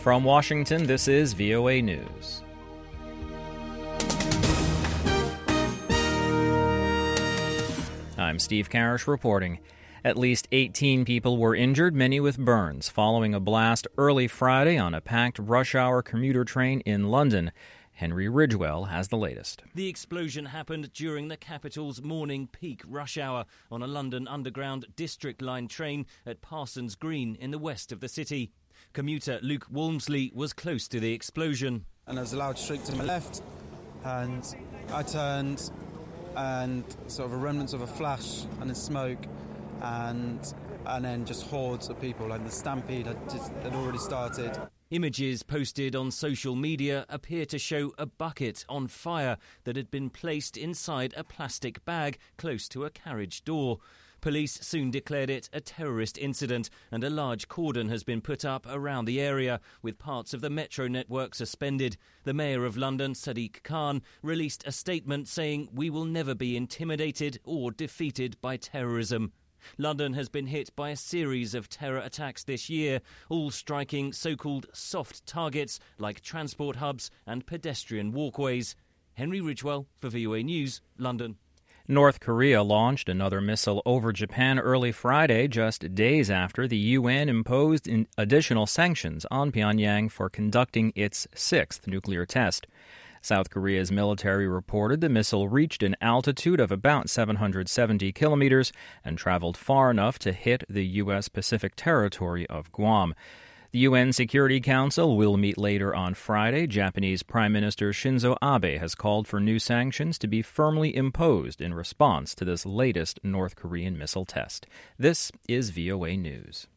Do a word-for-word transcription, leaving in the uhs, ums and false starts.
From Washington, this is V O A News. I'm Steve Karish reporting. At least eighteen people were injured, many with burns, following a blast early Friday on a packed rush-hour commuter train in London. Henry Ridgewell has the latest. The explosion happened during the capital's morning peak rush hour on a London Underground District Line train at Parsons Green in the west of the city. Commuter Luke Walmsley was close to the explosion. And there was a loud shriek to my left, and I turned, and sort of a remnants of a flash and a smoke, and and then just hordes of people, and the stampede had, just, had already started. Images posted on social media appear to show a bucket on fire that had been placed inside a plastic bag close to a carriage door. Police soon declared it a terrorist incident, and a large cordon has been put up around the area, with parts of the metro network suspended. The Mayor of London, Sadiq Khan, released a statement saying, "We will never be intimidated or defeated by terrorism." London has been hit by a series of terror attacks this year, all striking so-called soft targets like transport hubs and pedestrian walkways. Henry Ridgewell for V O A News, London. North Korea launched another missile over Japan early Friday, just days after the U N imposed additional sanctions on Pyongyang for conducting its sixth nuclear test. South Korea's military reported the missile reached an altitude of about seven hundred seventy kilometers and traveled far enough to hit the U S Pacific territory of Guam. The U N Security Council will meet later on Friday. Japanese Prime Minister Shinzo Abe has called for new sanctions to be firmly imposed in response to this latest North Korean missile test. This is V O A News.